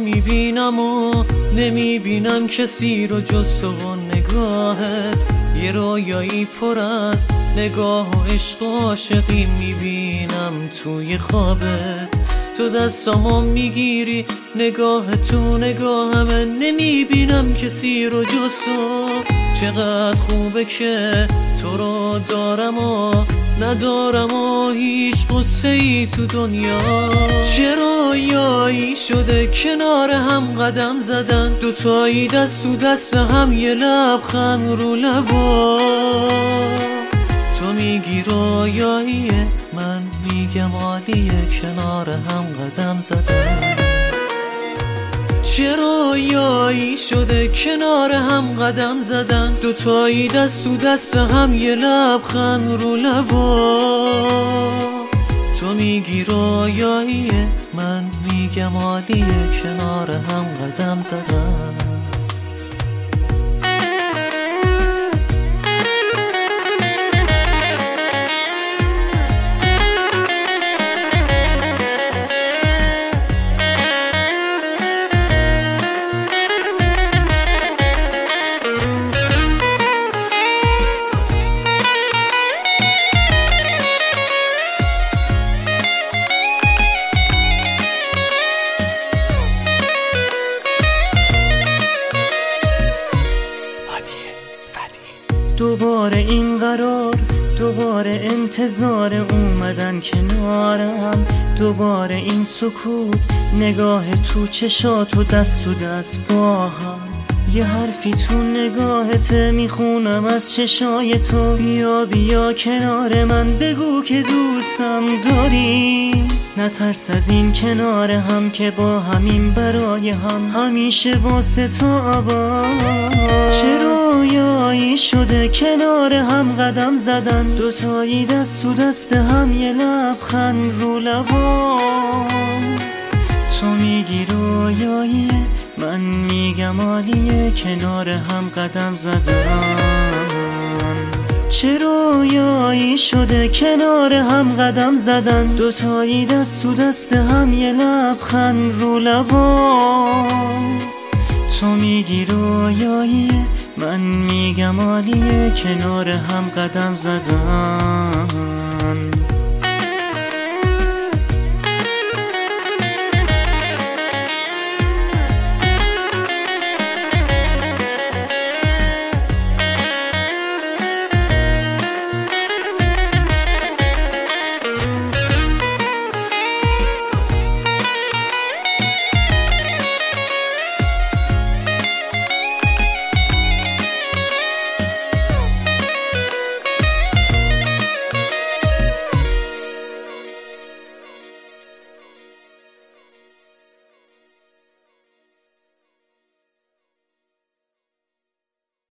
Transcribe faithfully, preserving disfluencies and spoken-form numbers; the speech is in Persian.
میبینم و نمیبینم کسی رو جز تو و نگاهت. یه رویایی پر از نگاه و عشق و عاشقی میبینم توی خوابت. تو دستامو میگیری نگاه تو نگاهمه، نمیبینم کسی رو جز تو. چقدر خوبه که تو رو دارم و ندارم و هیچ قصه ای تو دنیا. چه رویایی شده کنار هم قدم زدن، دوتایی دست و دست هم، یه لبخند رو لبا. تو میگی رویاییه، من میگم عالیه، کنار هم قدم زدن. چه رویایی شده کنار هم قدم زدن، دوتایی دست و دست هم، یه لبخند رو لبا. تو میگی رویاییه، من میگم عالیه، کنار هم قدم زدن. دوباره این قرار، دوباره انتظار اومدن کنارم، دوباره این سکوت، نگاه تو چشات و دست و دست با هم. یه حرفی تو نگاهت میخونم از چشای تو، بیا بیا کنار من، بگو که دوستم داری. نترس از این کنار هم که با همین برای هم، همیشه واسه تا ابد. چه رویایی شده کنار هم قدم زدن، دوتایی دست و دست هم، یه لبخند رو لبا. تو میگی رویاییه، من میگم عالیه، کنار هم قدم زدن. چه رویایی شده کنار هم قدم زدن، دوتایی دست و دست هم، یه لبخند رو لبا. تو میگی رویاییه، من میگم عالیه، کنار هم قدم زدن.